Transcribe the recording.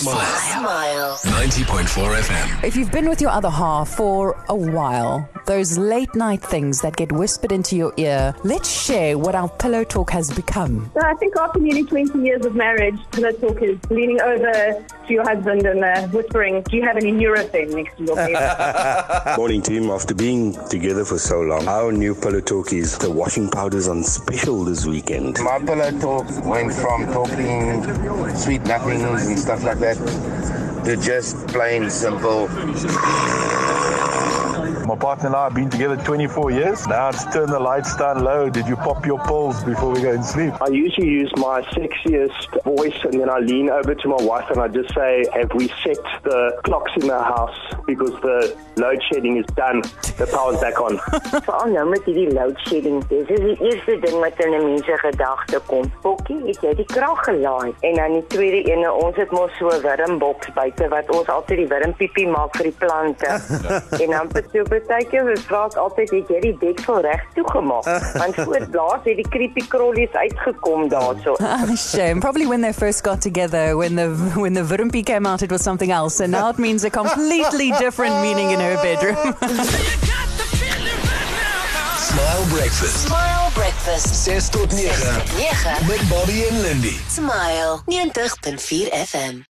Smile. 90.4 FM. If you've been with your other half for a while, those late night things that get whispered into your ear, let's share what our pillow talk has become. So I think after nearly 20 years of marriage, pillow talk is leaning over to your husband and whispering, do you have any Nurofen next to your bed? Morning team, after being together for so long, our new pillow talk is the washing powder's on special this weekend. My pillow talk went from talking sweet nothings and stuff like that to just plain simple. My partner and I have been together 24 years. Now it's turn the lights down low. Did you pop your pills before we go and sleep? I usually use my sexiest voice and then I lean over to my wife and I just say, have we set the clocks in the house because the load shedding is done. The power's back on. Veral nou met die load shedding. Dis is die eerste ding wat in 'n mens se gedagte kom. Bokkie, het jy die krag gelaai? En dan die tweede ene, ons het mos so 'n wurmboks buite wat ons altyd die wurmpiepie maak vir die plante. En dan partykeer vra ek altyd, het jy die deksel reg toegemaak? Want voor blaas het die creepy crawlies uitgekom daarso. Shame. Probably when they first got together, when the Vurumpi came out, it was something else. And now it means a completely different meaning in her bedroom. Smile Breakfast. Smile Breakfast. 6 tot 9. Met Bobby en Lindy. Smile 90.4 FM.